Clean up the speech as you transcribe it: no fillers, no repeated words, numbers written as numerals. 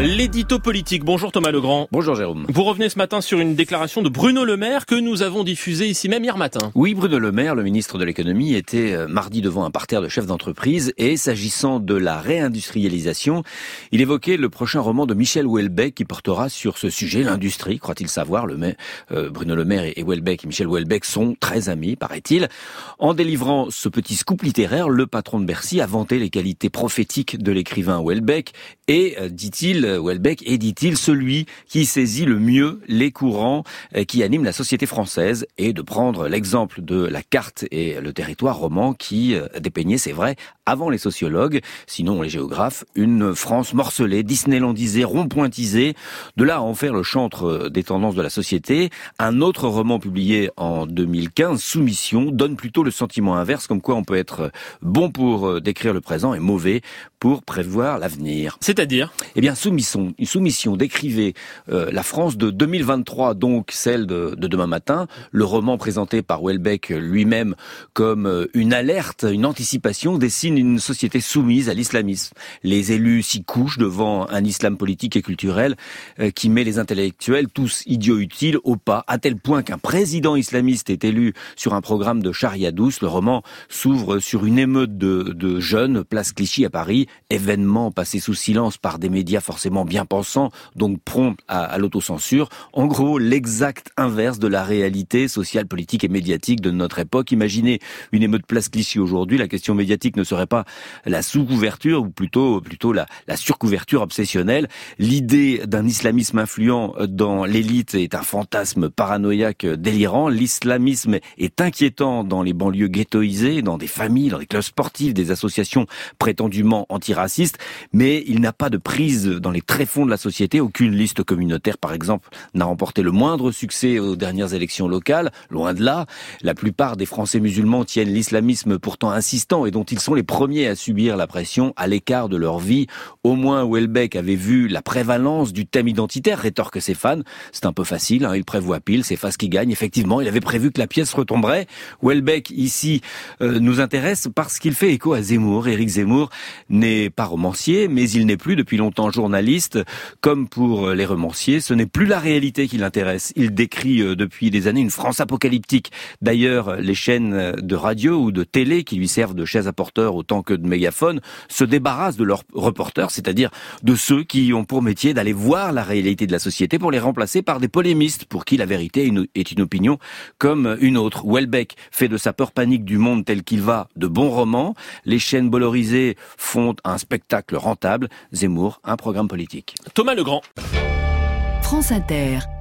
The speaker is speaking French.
L'édito politique. Bonjour Thomas Legrand. Bonjour Jérôme. Vous revenez ce matin sur une déclaration de Bruno Le Maire que nous avons diffusée ici même hier matin. Oui, Bruno Le Maire, le ministre de l'économie, était mardi devant un parterre de chefs d'entreprise et s'agissant de la réindustrialisation, il évoquait le prochain roman de Michel Houellebecq qui portera sur ce sujet, l'industrie, croit-il savoir. Bruno Le Maire et Michel Houellebecq sont très amis, paraît-il. En délivrant ce petit scoop littéraire, le patron de Bercy a vanté les qualités prophétiques de l'écrivain Houellebecq et, Houellebecq est, dit-il, celui qui saisit le mieux les courants qui animent la société française, et de prendre l'exemple de la carte et le territoire roman qui dépeignait, c'est vrai, avant les sociologues, sinon les géographes, une France morcelée, disneylandisée, rond-pointisée, de là à en faire le chantre des tendances de la société. Un autre roman publié en 2015, Soumission, donne plutôt le sentiment inverse, comme quoi on peut être bon pour décrire le présent et mauvais pour prévoir l'avenir. C'est-à-dire ? Eh bien, Soumission décrivait la France de 2023, donc celle de demain matin. Le roman présenté par Houellebecq lui-même comme une alerte, une anticipation, dessine une société soumise à l'islamisme. Les élus s'y couchent devant un islam politique et culturel qui met les intellectuels, tous idiots utiles, au pas, à tel point qu'un président islamiste est élu sur un programme de charia douce. Le roman s'ouvre sur une émeute de jeunes, place Clichy à Paris, événement passé sous silence par des médias forcément bien pensants, donc prompts à l'autocensure. En gros, l'exact inverse de la réalité sociale, politique et médiatique de notre époque. Imaginez une émeute place Clichy aujourd'hui, la question médiatique ne serait pas la sous-couverture, ou plutôt la surcouverture obsessionnelle. L'idée d'un islamisme influent dans l'élite est un fantasme paranoïaque délirant. L'islamisme est inquiétant dans les banlieues ghettoisées, dans des familles, dans des clubs sportifs, des associations prétendument antiracistes, mais il n'a pas de prise dans les tréfonds de la société. Aucune liste communautaire, par exemple, n'a remporté le moindre succès aux dernières élections locales. Loin de là, la plupart des Français musulmans tiennent l'islamisme pourtant insistant et dont ils sont les premiers à subir la pression à l'écart de leur vie. Au moins, Houellebecq avait vu la prévalence du thème identitaire, rétorquent ses fans. C'est un peu facile, il prévoit pile, c'est face qui gagne. Effectivement, il avait prévu que la pièce retomberait. Houellebecq, ici, nous intéresse parce qu'il fait écho à Zemmour. Éric Zemmour n'est pas romancier, mais il n'est plus depuis longtemps journaliste. Comme pour les romanciers, ce n'est plus la réalité qui l'intéresse. Il décrit depuis des années une France apocalyptique. D'ailleurs, les chaînes de radio ou de télé qui lui servent de chaises à porteurs autant que de mégaphones se débarrassent de leurs reporters, c'est-à-dire de ceux qui ont pour métier d'aller voir la réalité de la société pour les remplacer par des polémistes pour qui la vérité est une opinion comme une autre. Houellebecq fait de sa peur panique du monde tel qu'il va de bons romans. Les chaînes bollorisées font un spectacle rentable. Zemmour, un programme politique. Thomas Legrand. France Inter.